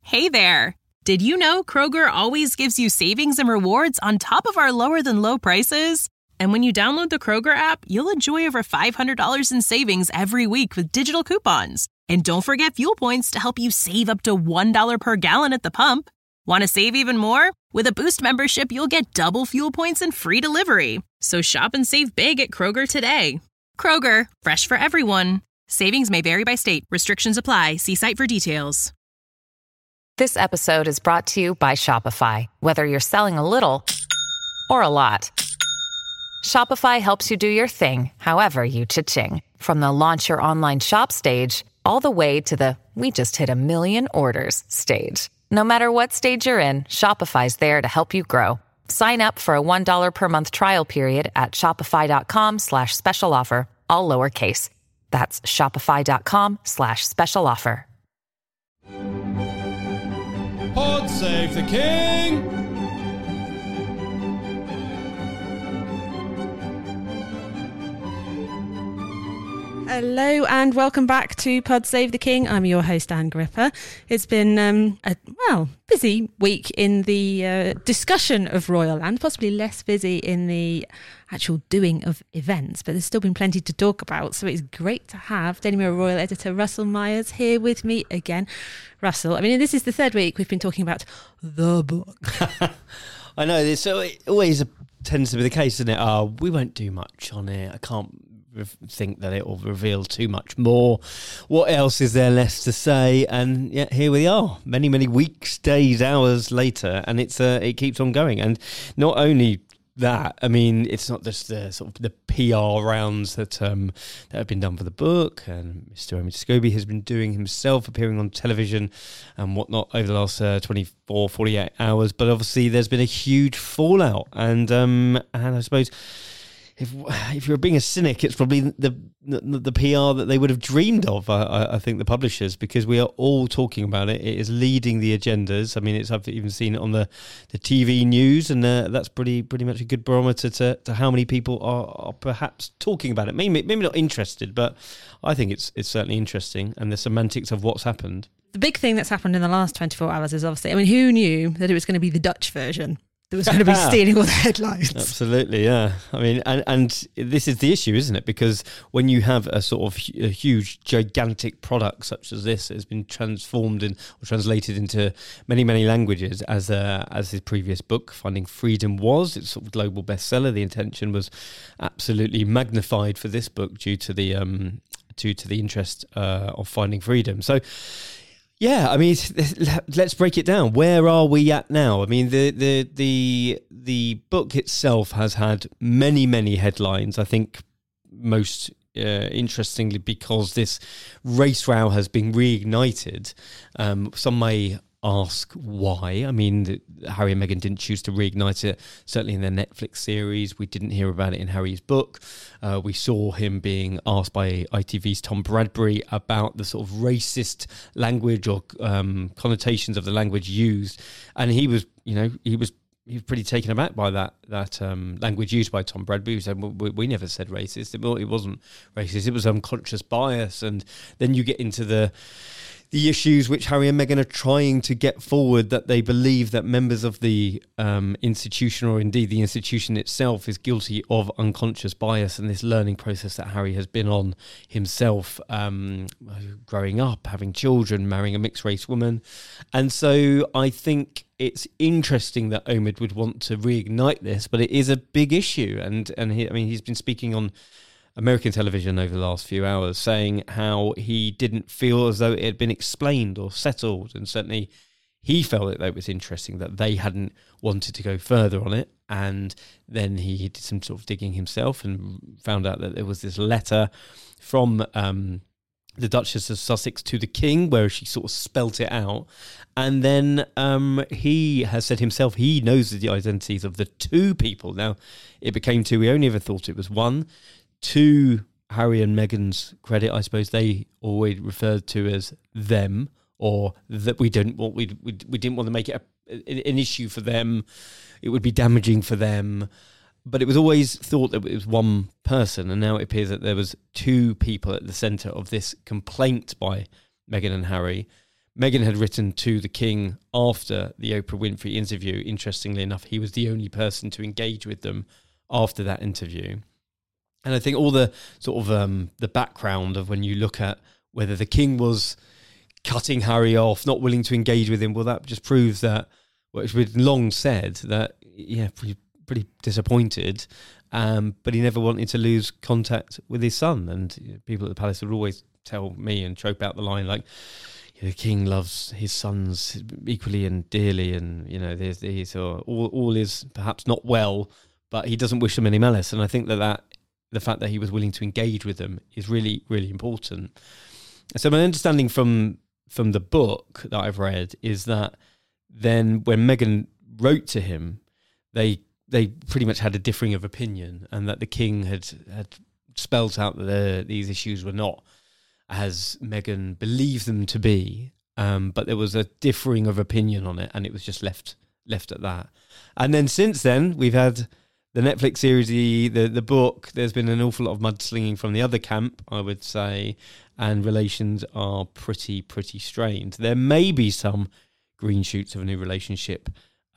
Hey there! Did you know Kroger always gives you savings and rewards on top of our lower-than-low prices? And when you download the Kroger app, you'll enjoy over $500 in savings every week with digital coupons. And don't forget fuel points to help you save up to $1 per gallon at the pump. Want to save even more? With a Boost membership, you'll get double fuel points and free delivery. So shop and save big at Kroger today. Kroger, fresh for everyone. Savings may vary by state. Restrictions apply. See site for details. This episode is brought to you by Shopify. Whether you're selling a little or a lot, Shopify helps you do your thing, however you cha-ching. From the launch your online shop stage, all the way to the we just hit 1 million orders stage. No matter what stage you're in, Shopify's there to help you grow. Sign up for a $1 per month trial period at shopify.com/special offer, all lowercase. That's shopify.com/special offer. Pod save the king! Hello and welcome back to Pod Save the King. I'm your host, Anne Gripper. It's been a busy week in the discussion of Royal Land, possibly less busy in the actual doing of events, but there's still been plenty to talk about. So it's great to have Daily Mirror Royal editor Russell Myers here with me again. Russell, I mean, this is the third week we've been talking about the book. I know, it always tends to be the case, isn't it? We won't do much on it. I can't think that it will reveal too much more. What else is there less to say? And yet here we are, many weeks, days, hours later, and it keeps on going. And not only that, I mean, it's not just the sort of the PR rounds that have been done for the book, and Mr. Omid Scobie has been doing himself, appearing on television and whatnot over the last 48 hours. But obviously, there's been a huge fallout, and I suppose, if you're being a cynic, it's probably the PR that they would have dreamed of, I think, the publishers, because we are all talking about it. It is leading the agendas. I mean, I've even seen it on the TV news, and that's pretty much a good barometer to how many people are perhaps talking about it. Maybe not interested, but I think it's certainly interesting, and the semantics of what's happened. The big thing that's happened in the last 24 hours is obviously, I mean, who knew that it was going to be the Dutch version that was going to be stealing all the headlines? Absolutely, yeah. I mean, and this is the issue, isn't it? Because when you have a sort of a huge, gigantic product such as this, has been transformed or translated into many languages, as his previous book, Finding Freedom, was. It's sort of global bestseller. The intention was absolutely magnified for this book due to the interest of Finding Freedom. So, yeah, I mean, let's break it down. Where are we at now? I mean, the book itself has had many headlines. I think most interestingly, because this race row has been reignited. Some may ask why. I mean, Harry and Meghan didn't choose to reignite it, certainly in their Netflix series. We didn't hear about it in Harry's book. We saw him being asked by ITV's Tom Bradbury about the sort of racist language or connotations of the language used, and he was pretty taken aback by that language used by Tom Bradbury. He said, well, we never said racist. It wasn't racist. It was unconscious bias. And then you get into the issues which Harry and Meghan are trying to get forward, that they believe that members of the institution, or indeed the institution itself, is guilty of unconscious bias, and this learning process that Harry has been on himself, growing up, having children, marrying a mixed race woman. And so I think it's interesting that Omid would want to reignite this, but it is a big issue. And he's been speaking on American television over the last few hours, saying how he didn't feel as though it had been explained or settled, and certainly he felt that it was interesting that they hadn't wanted to go further on it. And then he did some sort of digging himself and found out that there was this letter from the Duchess of Sussex to the King, where she sort of spelt it out. And then he has said himself he knows the identities of the two people. Now, it became two. We only ever thought it was one. To Harry and Meghan's credit, I suppose they always referred to as them, or that we didn't want to make it an issue for them. It would be damaging for them. But it was always thought that it was one person, and now it appears that there was two people at the centre of this complaint by Meghan and Harry. Meghan had written to the king after the Oprah Winfrey interview. Interestingly enough, he was the only person to engage with them after that interview. And I think all the sort of the background of when you look at whether the king was cutting Harry off, not willing to engage with him, well, that just proves that, which we'd long said, that, pretty disappointed, but he never wanted to lose contact with his son. And people at the palace would always tell me and trope out the line, like, the king loves his sons equally and dearly, and all is perhaps not well, but he doesn't wish them any malice. And I think that the fact that he was willing to engage with them is really, really important. So my understanding from the book that I've read is that then when Meghan wrote to him, they pretty much had a differing of opinion, and that the king had spelled out that these issues were not as Meghan believed them to be, but there was a differing of opinion on it, and it was just left at that. And then since then, we've had the Netflix series, the book. There's been an awful lot of mudslinging from the other camp, I would say, and relations are pretty strained. There may be some green shoots of a new relationship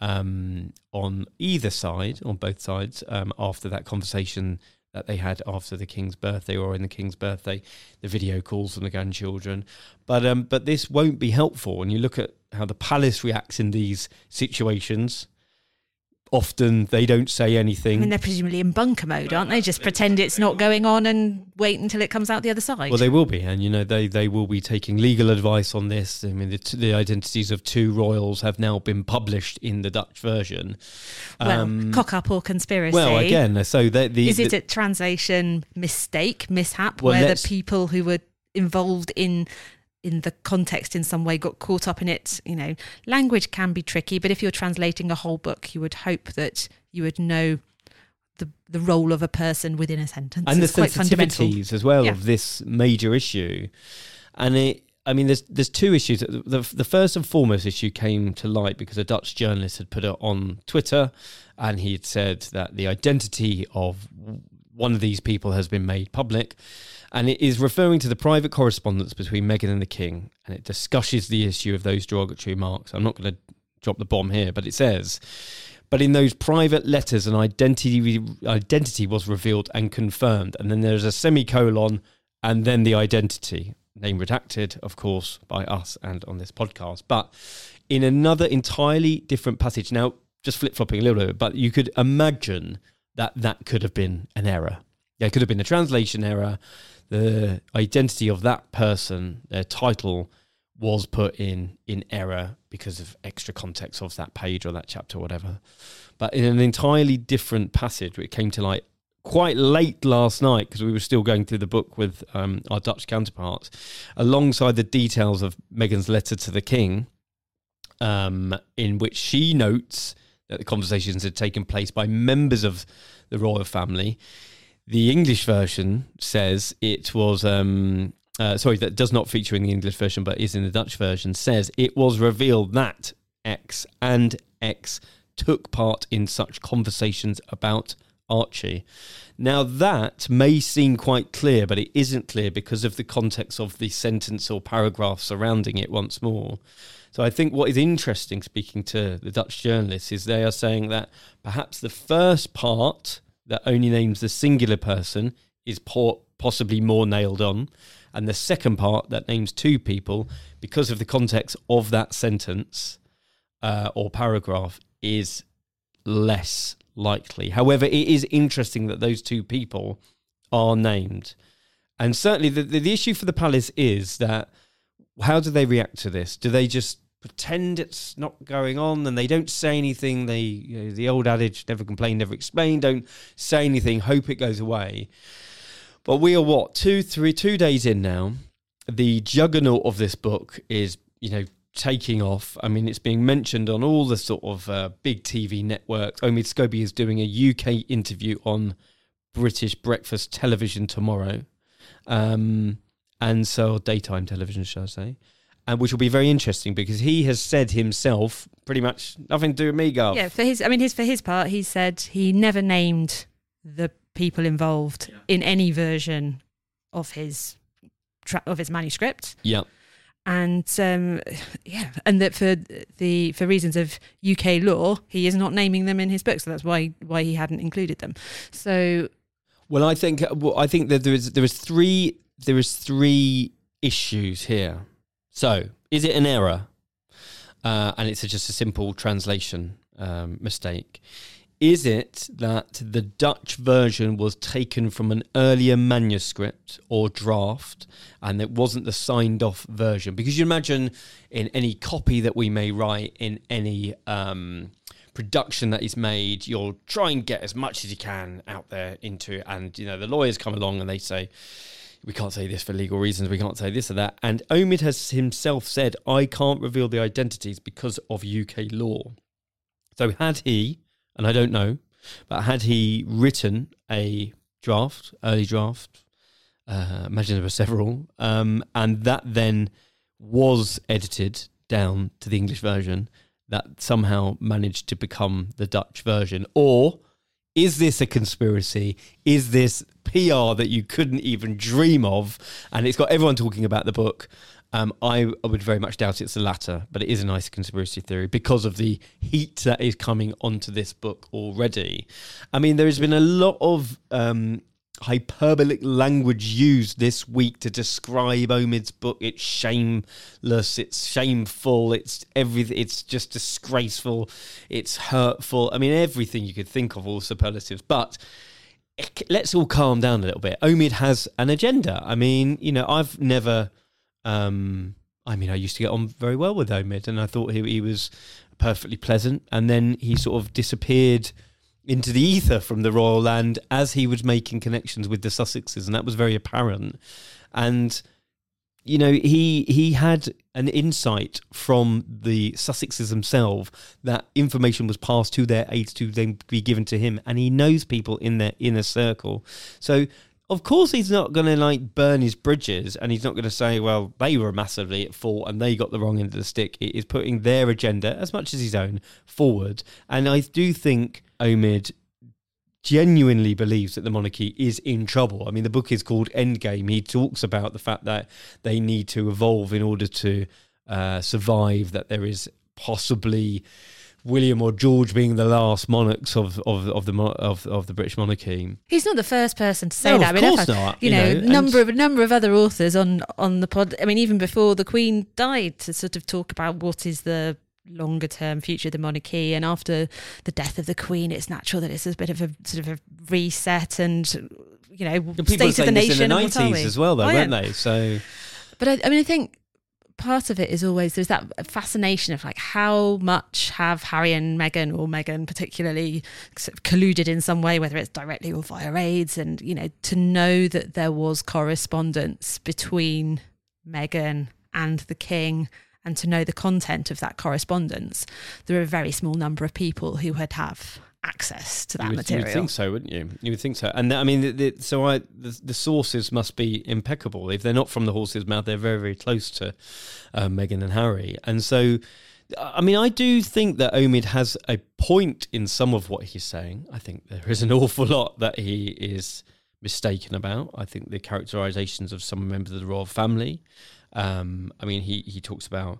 on either side, on both sides, after that conversation that they had after the king's birthday, or in the king's birthday, the video calls from the grandchildren. But this won't be helpful. When you look at how the palace reacts in these situations, often they don't say anything. I mean, they're presumably in bunker mode, aren't they? Just pretend it's not going on and wait until it comes out the other side. Well, they will be. And, they will be taking legal advice on this. I mean, the identities of two royals have now been published in the Dutch version. Cock up or conspiracy. Well, again, so is it a translation mishap, where the people who were involved in the context in some way got caught up in it? Language can be tricky, but if you're translating a whole book, you would hope that you would know the role of a person within a sentence. And it's the sensitivities as well of this major issue. And there's two issues. The first and foremost issue came to light because a Dutch journalist had put it on Twitter, and he had said that the identity of one of these people has been made public. And it is referring to the private correspondence between Meghan and the king, and it discusses the issue of those derogatory remarks. I'm not going to drop the bomb here, but it says, but in those private letters, an identity was revealed and confirmed. And then there's a semicolon, and then the identity, name redacted, of course, by us and on this podcast. But in another entirely different passage, now just flip-flopping a little bit, but you could imagine that could have been an error. Yeah, it could have been a translation error. The identity of that person, their title, was put in error because of extra context of that page or that chapter or whatever. But in an entirely different passage, it came to light quite late last night, because we were still going through the book with our Dutch counterparts, alongside the details of Meghan's letter to the king, in which she notes that the conversations had taken place by members of the royal family. The English version says it was, that does not feature in the English version, but is in the Dutch version, says it was revealed that X and X took part in such conversations about Archie. Now that may seem quite clear, but it isn't clear because of the context of the sentence or paragraph surrounding it once more. So I think what is interesting, speaking to the Dutch journalists, is they are saying that perhaps the first part that only names the singular person is possibly more nailed on, and the second part that names two people, because of the context of that sentence or paragraph, is less likely. However, it is interesting that those two people are named. And certainly the issue for the palace is that, how do they react to this? Do they just pretend it's not going on and they don't say anything? The old adage, never complain, never explain, don't say anything, hope it goes away. But we are 2 days in now. The juggernaut of this book is, taking off. I mean, it's being mentioned on all the sort of big TV networks. Omid Scobie is doing a UK interview on British breakfast television tomorrow. And so daytime television, shall I say. And which will be very interesting because he has said himself pretty much nothing to do with me, Garth. Yeah, for his part, he said he never named the people involved in any version of his manuscript. Yeah. And and that for reasons of UK law, he is not naming them in his book, so that's why he hadn't included them. So, well, I think that there is three issues here. So, is it an error, and it's just a simple translation mistake? Is it that the Dutch version was taken from an earlier manuscript or draft and it wasn't the signed off version? Because you imagine in any copy that we may write, in any production that is made, you'll try and get as much as you can out there into it. And, the lawyers come along and they say, we can't say this for legal reasons, we can't say this or that. And Omid has himself said, I can't reveal the identities because of UK law. So had he... and I don't know, but had he written a early draft, imagine there were several, and that then was edited down to the English version, that somehow managed to become the Dutch version? Or is this a conspiracy? Is this PR that you couldn't even dream of? And it's got everyone talking about the book. I would very much doubt it's the latter, but it is a nice conspiracy theory because of the heat that is coming onto this book already. I mean, there has been a lot of hyperbolic language used this week to describe Omid's book. It's shameless, it's shameful, it's everything, it's just disgraceful, it's hurtful. I mean, everything you could think of, all superlatives. But let's all calm down a little bit. Omid has an agenda. I mean, I've never... I used to get on very well with Omid, and I thought he was perfectly pleasant. And then he sort of disappeared into the ether from the royal land as he was making connections with the Sussexes, and that was very apparent. And he had an insight from the Sussexes themselves that information was passed to their aides to then be given to him, and he knows people in their inner circle. So of course he's not going to burn his bridges, and he's not going to say, well, they were massively at fault and they got the wrong end of the stick. It is putting their agenda, as much as his own, forward. And I do think Omid genuinely believes that the monarchy is in trouble. I mean, the book is called Endgame. He talks about the fact that they need to evolve in order to survive, that there is possibly William or George being the last monarchs of the British monarchy. He's not the first person to say that. Of course not. Number of other authors on the pod. I mean, even before the Queen died, to sort of talk about what is the longer term future of the monarchy, and after the death of the Queen, it's natural that it's a bit of a sort of a reset, and state of the nation. In the 90s as well, though, weren't they? So, but I think part of it is always there's that fascination of how much have Harry and Meghan, or Meghan particularly, sort of colluded in some way, whether it's directly or via aides, and to know that there was correspondence between Meghan and the King, and to know the content of that correspondence. There are a very small number of people who would have access to that material. You would think so, wouldn't you? You would think so. And I mean, the sources must be impeccable. If they're not from the horse's mouth, they're very, very close to Meghan and Harry. And so, I mean, I do think that Omid has a point in some of what he's saying. I think there is an awful lot that he is mistaken about. I think the characterizations of some members of the royal family. I mean, he talks about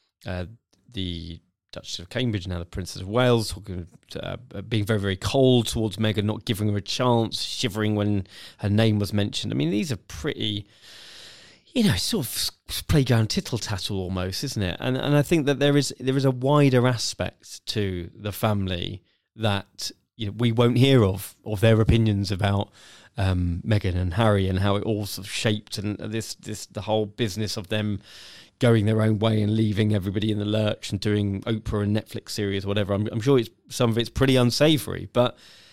the Duchess of Cambridge, now the Princess of Wales, talking, being very, very cold towards Meghan, not giving her a chance, shivering when her name was mentioned. I mean, these are pretty, sort of playground tittle-tattle almost, isn't it? And I think that there is a wider aspect to the family that we won't hear of their opinions about Meghan and Harry, and how it all sort of shaped, and the whole business of them going their own way and leaving everybody in the lurch and doing Oprah and Netflix series, whatever. I'm sure some of it's pretty unsavoury, but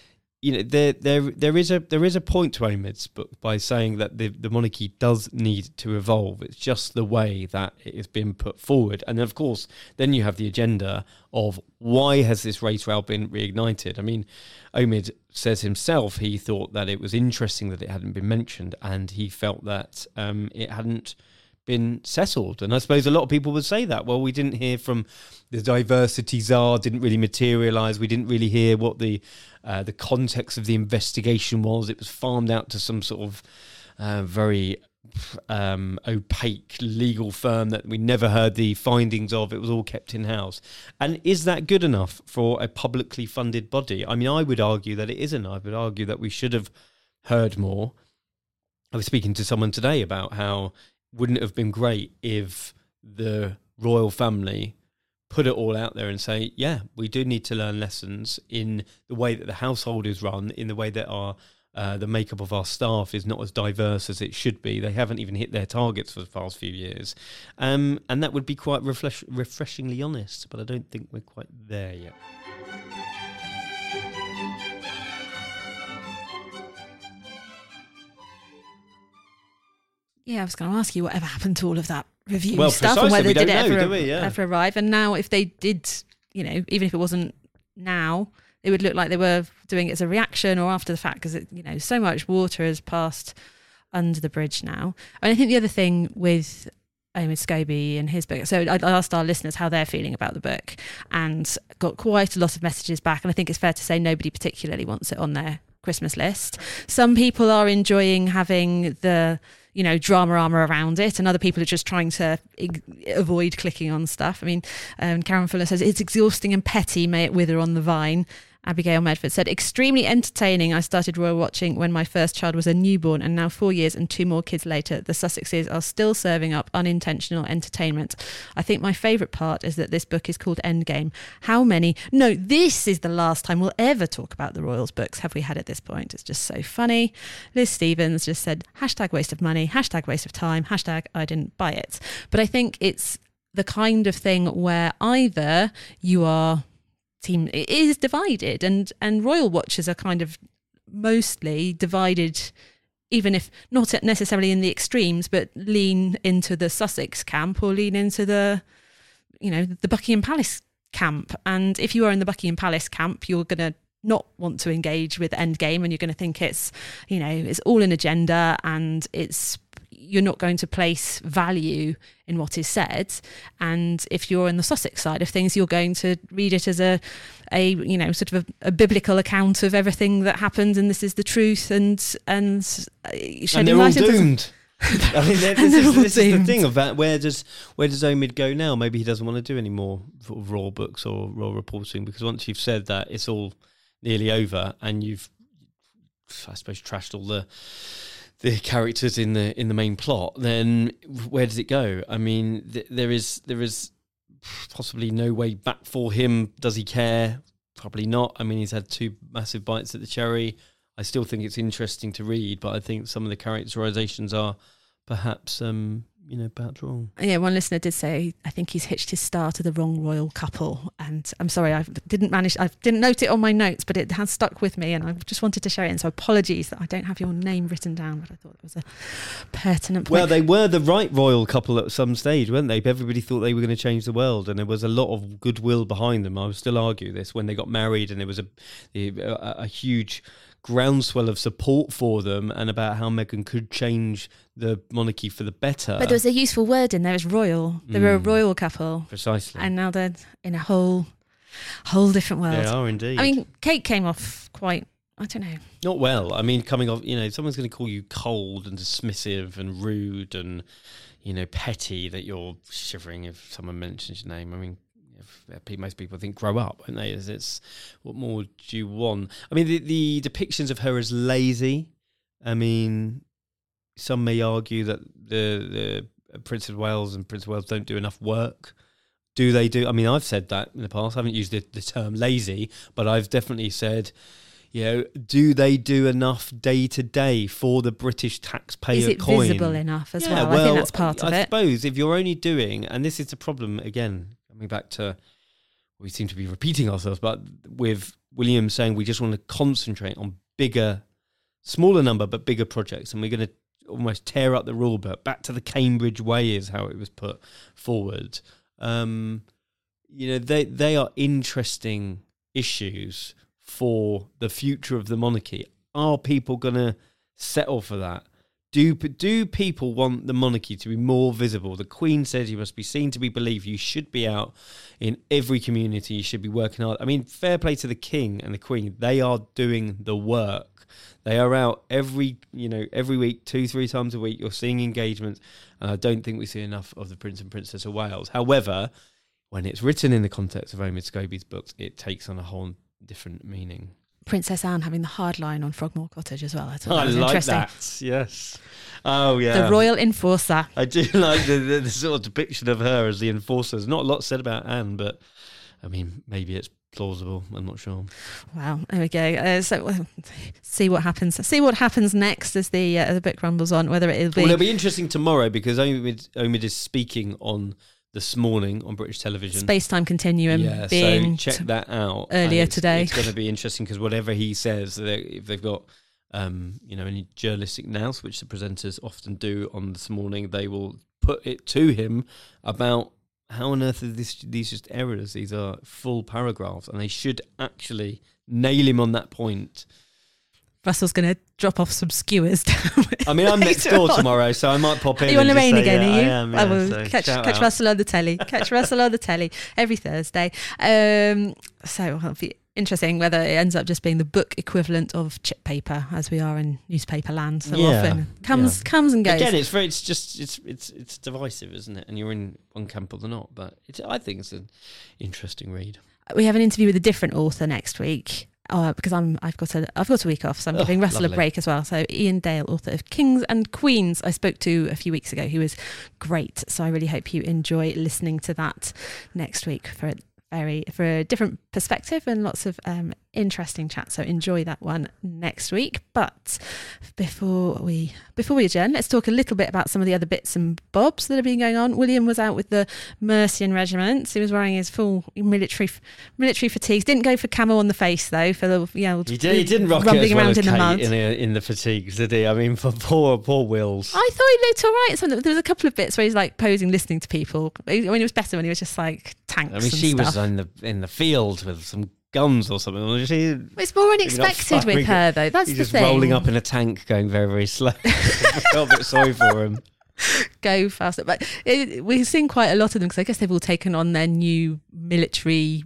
there is a point to Omid's book by saying that the monarchy does need to evolve. It's just the way that it has been put forward, and of course, then you have the agenda of why has this race row been reignited. I mean, Omid says himself he thought that it was interesting that it hadn't been mentioned, and he felt that it hadn't been settled. And I suppose a lot of people would say that, well, we didn't hear from the diversity czar, didn't really materialise, we didn't really hear what the context of the investigation was. It was farmed out to some sort of very opaque legal firm that we never heard the findings of. It was all kept in-house. And is that good enough for a publicly funded body? I mean, I would argue that it isn't. I would argue that we should have heard more. I was speaking to someone today about how wouldn't it have been great if the royal family put it all out there and say, yeah, we do need to learn lessons in the way that the household is run, in the way that our the makeup of our staff is not as diverse as it should be. They haven't even hit their targets for the past few years. And that would be quite refreshingly honest, but I don't think we're quite there yet. Yeah, I was going to ask you whatever happened to all of that review stuff precisely. and whether We did don't it know, ever, do we? Yeah. ever arrive. And now if they did, even if it wasn't now, it would look like they were doing it as a reaction or after the fact, because so much water has passed under the bridge now. And I think the other thing with Omid Scobie and his book, so I asked our listeners how they're feeling about the book and got quite a lot of messages back, and I think it's fair to say nobody particularly wants it on their Christmas list. Some people are enjoying having the drama around it, and other people are just trying to avoid clicking on stuff. I mean, Karen Fuller says it's exhausting and petty, may it wither on the vine. Abigail Medford said, extremely entertaining. I started royal watching when my first child was a newborn, and now 4 years and 2 more kids later, the Sussexes are still serving up unintentional entertainment. I think my favourite part is that this book is called Endgame. How many? No, this is the last time we'll ever talk about the royals books have we had at this point. It's just so funny. Liz Stevens just said, #waste of money, #waste of time, #I didn't buy it. But I think it's the kind of thing where either you are... It is divided, and royal watchers are kind of mostly divided, even if not necessarily in the extremes, but lean into the Sussex camp or lean into the Buckingham Palace camp. And if you are in the Buckingham Palace camp, you're going to not want to engage with Endgame, and you're going to think it's all an agenda, and you're not going to place value in what is said. And if you're on the Sussex side of things, you're going to read it as a biblical account of everything that happened, and this is the truth, and they're all doomed. I mean, this is the thing about where does Omid go now? Maybe he doesn't want to do any more sort of royal books or royal reporting, because once you've said that it's all nearly over, and you've, I suppose, trashed all the characters in the main plot, then where does it go? I mean, there is possibly no way back for him. Does he care? Probably not. I mean, he's had 2 massive bites at the cherry. I still think it's interesting to read, but I think some of the characterizations are perhaps perhaps wrong. Yeah, one listener did say, I think he's hitched his star to the wrong royal couple. And I'm sorry, I didn't note it on my notes, but it has stuck with me, and I just wanted to share it. And so apologies that I don't have your name written down, but I thought it was a pertinent point. Well, they were the right royal couple at some stage, weren't they? Everybody thought they were going to change the world, and there was a lot of goodwill behind them. I would still argue this, when they got married, and there was a huge groundswell of support for them, and about how Meghan could change the monarchy for the better. But there was a useful word in there, as royal. They were a royal couple. Precisely. And now they're in a whole different world. They are indeed. I mean, Kate came off quite, I don't know. Not well. I mean, coming off, someone's going to call you cold and dismissive and rude and, petty, that you're shivering if someone mentions your name. I mean, most people think grow up, don't they? It's what more do you want? I mean, the depictions of her as lazy. I mean, some may argue that the Prince of Wales and Prince of Wales don't do enough work. Do they do? I mean, I've said that in the past. I haven't used the term lazy, but I've definitely said, do they do enough day to day for the British taxpayer Is it coin? visible enough as well? I think that's part of it. I suppose if you're only doing, and this is the problem again, coming back to, we seem to be repeating ourselves, but with William saying we just want to concentrate on smaller number, but bigger projects, and we're going to almost tear up the rule book. Back to the Cambridge way is how it was put forward. They are interesting issues for the future of the monarchy. Are people going to settle for that? Do people want the monarchy to be more visible? The Queen says you must be seen to be believed. You should be out in every community. You should be working hard. I mean, fair play to the King and the Queen. They are doing the work. They are out every week, 2-3 times a week. You're seeing engagements, and I don't think we see enough of the Prince and Princess of Wales. However, when it's written in the context of Omid Scobie's books, it takes on a whole different meaning. Princess Anne having the hard line on Frogmore Cottage as well. I thought that was like interesting. That. Yes. Oh, yeah. The royal enforcer. I do like the sort of depiction of her as the enforcer. There's not a lot said about Anne, but I mean, maybe it's plausible. I'm not sure. Wow. There we go. So see what happens. See what happens next as the book rumbles on. Whether it'll be. Well, it'll be interesting tomorrow because Omid is speaking on this morning on British television. Space-time continuum being so check that out. Earlier today. It's going to be interesting because whatever he says, if they've got any journalistic nous, which the presenters often do on This Morning, they will put it to him about how on earth are these just errors. These are full paragraphs, and they should actually nail him on that point. Russell's going to drop off some skewers. I mean, I'm next door tomorrow, so I might pop in. Are you on the rain again, are you? I am, I will so catch Russell on the telly. Catch Russell on the telly every Thursday. So it'll be interesting whether it ends up just being the book equivalent of chip paper, as we are in newspaper land so often. Comes and goes. Again, it's divisive, isn't it? And you're in one camp or the not. But I think it's an interesting read. We have an interview with a different author next week. Because I've got a week off, so I'm giving Russell a break as well. So Ian Dale, author of Kings and Queens, I spoke to a few weeks ago. He was great. So I really hope you enjoy listening to that next week for a different perspective and lots of interesting chat. So enjoy that one next week. But before we adjourn, let's talk a little bit about some of the other bits and bobs that have been going on. William was out with the Mercian Regiment. He was wearing his full military fatigues. Didn't go for camo on the face though. For the he didn't rock rumbling it as well around as in Kate the mud in the fatigues, did he? I mean, for poor Wills. I thought he looked all right. There was a couple of bits where he's like posing, listening to people. I mean, it was better when he was just like tanks. I mean, she was in the field with some guns or something. It's more unexpected with her though. That's he's the just thing. rolling up in a tank, going very, very slow. I felt a bit sorry for him. Go faster, but we've seen quite a lot of them because I guess they've all taken on their new military,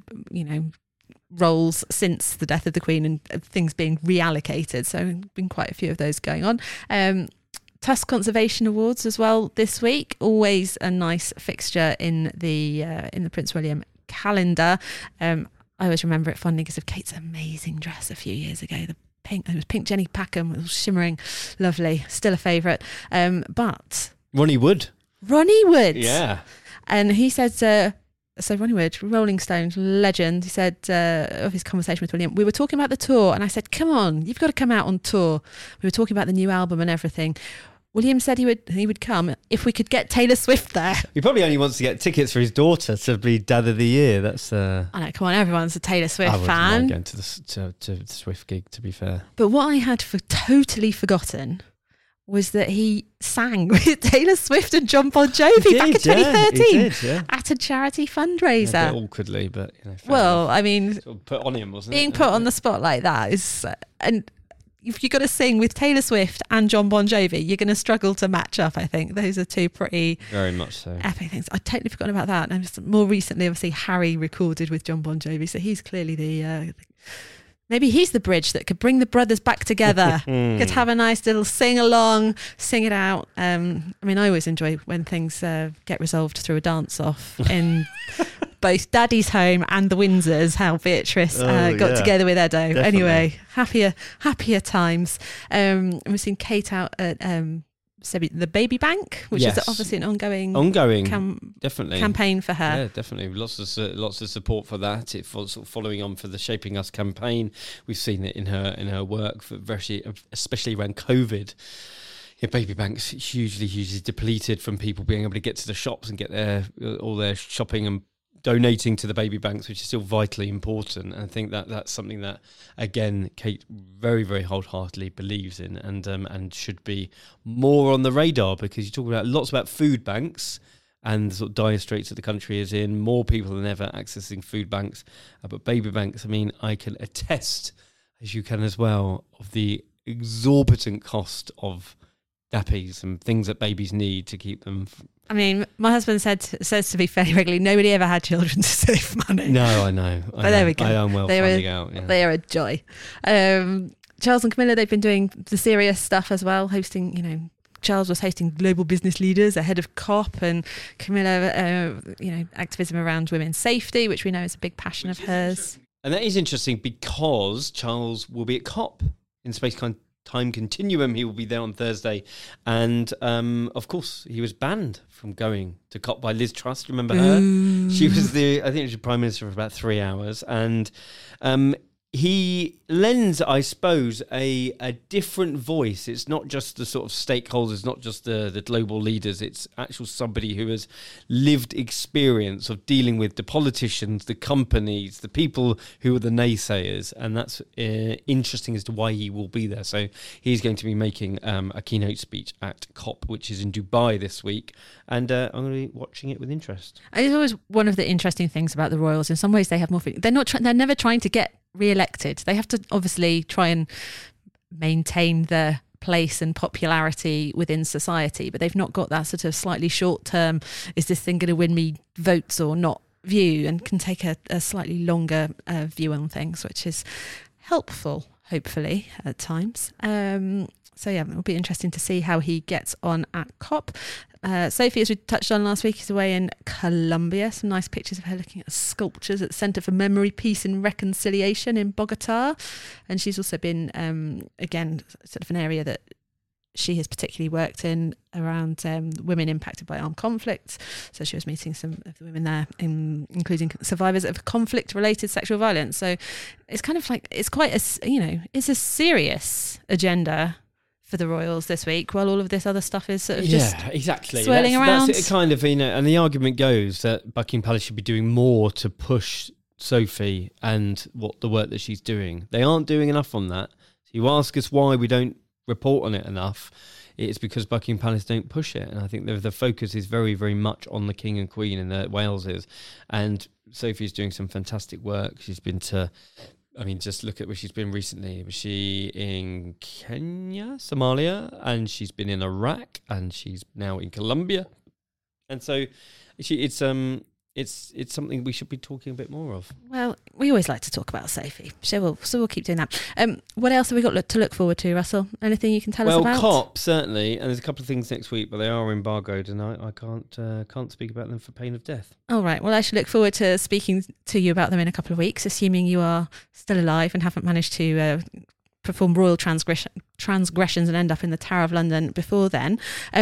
roles since the death of the Queen and things being reallocated. So been quite a few of those going on. Tusk Conservation Awards as well this week. Always a nice fixture in the Prince William calendar. I always remember it fondly because of Kate's amazing dress a few years ago. It was pink Jenny Packham. It was shimmering, lovely. Still a favourite. But Ronnie Wood. Yeah. And he said, so Ronnie Wood, Rolling Stones legend, he said of his conversation with William, we were talking about the tour and I said, come on, you've got to come out on tour. We were talking about the new album and everything. William said he would come if we could get Taylor Swift there. He probably only wants to get tickets for his daughter to be Dad of the Year. That's I know, come on, everyone's a Taylor Swift fan. I wouldn't mind going to the Swift gig, to be fair. But what I had totally forgotten was that he sang with Taylor Swift and John Bon Jovi back in 2013 at a charity fundraiser. Yeah, a bit awkwardly, but well, I mean, sort of put on him, wasn't being it? put on the spot like that is and. If you've got to sing with Taylor Swift and John Bon Jovi, you're going to struggle to match up, I think. Those are two pretty very much so epic things. I'd totally forgotten about that. And just more recently, obviously, Harry recorded with John Bon Jovi. So he's clearly maybe he's the bridge that could bring the brothers back together. Could have a nice little sing-along, sing it out. I mean, I always enjoy when things get resolved through a dance-off in... both Daddy's Home and the Windsors, how Beatrice got together with Edo. Definitely. Anyway, happier times. We've seen Kate out at the Baby Bank, which is obviously an ongoing definitely campaign for her. Yeah, definitely. Lots of support for that. It sort of following on for the Shaping Us campaign. We've seen it in her work, especially around COVID. Yeah, Baby Bank's hugely depleted from people being able to get to the shops and get all their shopping and donating to the baby banks, which is still vitally important. And I think that's something that, again, Kate very, very wholeheartedly believes in and should be more on the radar, because you talk about lots about food banks and the sort of dire straits that the country is in, more people than ever accessing food banks. But baby banks, I mean, I can attest, as you can as well, of the exorbitant cost of nappies and things that babies need to keep them. I mean, my husband says to me fairly regularly, nobody ever had children to save money. No, I know. But there we go. I am finding out. Yeah. They are a joy. Charles and Camilla, they've been doing the serious stuff as well, hosting, Charles was hosting global business leaders ahead of COP, and Camilla, activism around women's safety, which we know is a big passion of hers. And that is interesting because Charles will be at COP in Space Time Continuum. He will be there on Thursday. And, of course, he was banned from going to COP by Liz Truss. Remember her? Ooh. She was I think she was Prime Minister for about 3 hours. And he lends, I suppose, a different voice. It's not just the sort of stakeholders, not just the global leaders. It's actual somebody who has lived experience of dealing with the politicians, the companies, the people who are the naysayers. And that's interesting as to why he will be there. So he's going to be making a keynote speech at COP, which is in Dubai this week. And I'm going to be watching it with interest. It's always one of the interesting things about the royals. In some ways, they have more. They're never trying to get re-elected. They have to obviously try and maintain their place and popularity within society, but they've not got that sort of slightly short-term, is this thing going to win me votes or not view, and can take a slightly longer view on things, which is helpful, hopefully, at times. So yeah, it'll be interesting to see how he gets on at COP. Sophie, as we touched on last week, is away in Colombia. Some nice pictures of her looking at sculptures at the Centre for Memory, Peace and Reconciliation in Bogota. And she's also been, again, sort of an area that she has particularly worked in around women impacted by armed conflict. So she was meeting some of the women there, including survivors of conflict-related sexual violence. So it's kind of like, it's quite it's a serious agenda for the royals this week, while all of this other stuff is sort of just swirling around. That's it, kind of, and the argument goes that Buckingham Palace should be doing more to push Sophie and the work that she's doing. They aren't doing enough on that. So you ask us why we don't report on it enough. It's because Buckingham Palace don't push it, and I think the focus is very, very much on the King and Queen and the Waleses. And Sophie's doing some fantastic work. She's been to, just look at where she's been recently. Was she in Kenya, Somalia, and she's been in Iraq, and she's now in Colombia. And so it's something we should be talking a bit more of. Well, we always like to talk about Sophie, so we'll keep doing that. What else have we got to look forward to, Russell? Anything you can tell us about? Well, COP, certainly, and there's a couple of things next week, but they are embargoed, and I can't speak about them for pain of death. All right, well, I should look forward to speaking to you about them in a couple of weeks, assuming you are still alive and haven't managed to perform royal transgressions and end up in the Tower of London before then.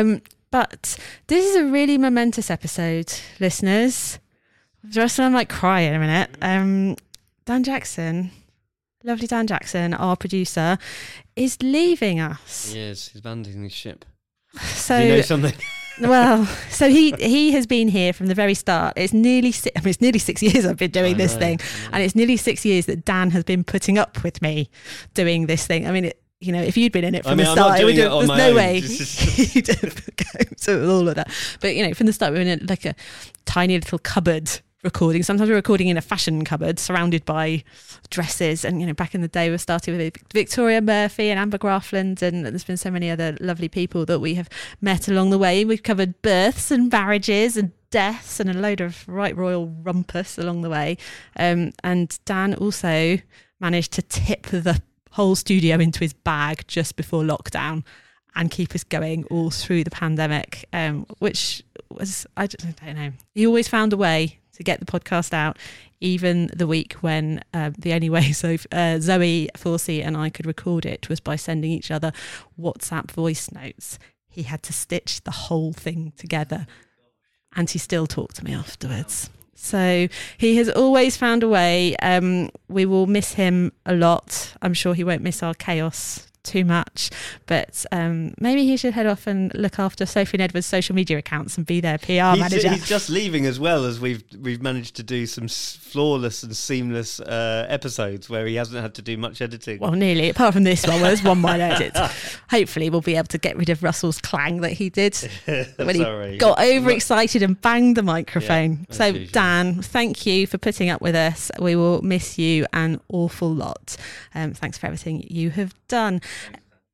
But this is a really momentous episode, listeners. Russell, I might cry in a minute. Dan Jackson, lovely Dan Jackson, our producer, is leaving us. He is. He's abandoning his ship. So, do you know something? Well, so he has been here from the very start. It's nearly 6 years I've been doing this thing, and it's nearly 6 years that Dan has been putting up with me doing this thing. I mean, if you'd been in it from the start, there's no way you'd go to all of that. But, from the start, we were in like a tiny little cupboard recording. Sometimes we're recording in a fashion cupboard surrounded by dresses. And, back in the day, we started with Victoria Murphy and Amber Graafland, and there's been so many other lovely people that we have met along the way. We've covered births and marriages and deaths and a load of right royal rumpus along the way. And Dan also managed to tip the whole studio into his bag just before lockdown and keep us going all through the pandemic, which was, I don't know. He always found a way to get the podcast out, even the week when the only way Zoe Forsey and I could record it was by sending each other WhatsApp voice notes. He had to stitch the whole thing together, and he still talked to me afterwards. So he has always found a way. We will miss him a lot. I'm sure he won't miss our chaos too much, but maybe he should head off and look after Sophie and Edward's social media accounts and be their PR manager. He's just leaving, as well as we've managed to do some flawless and seamless episodes where he hasn't had to do much editing. Well, nearly, apart from this one where there's one minor edit. Hopefully we'll be able to get rid of Russell's clang that he did when he got overexcited and banged the microphone. Yeah, so Dan, thank you for putting up with us. We will miss you an awful lot. Thanks for everything you have done.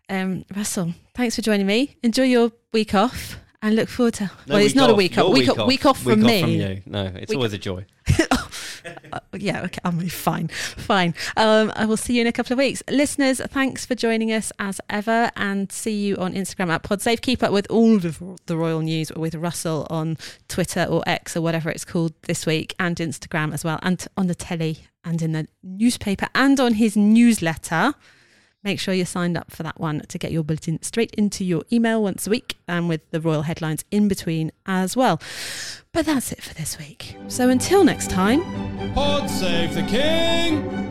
Russell, thanks for joining me. Enjoy your week off and look forward to... It's not a week off. Week off from me. From you. No, it's always a joy. Yeah, okay. I mean, fine. I will see you in a couple of weeks. Listeners, thanks for joining us as ever, and see you on Instagram at PodSafe. Keep up with all of the royal news with Russell on Twitter or X or whatever it's called this week, and Instagram as well, and on the telly and in the newspaper and on his newsletter. Make sure you're signed up for that one to get your bulletin straight into your email once a week, and with the royal headlines in between as well. But that's it for this week. So until next time... Pod save the king!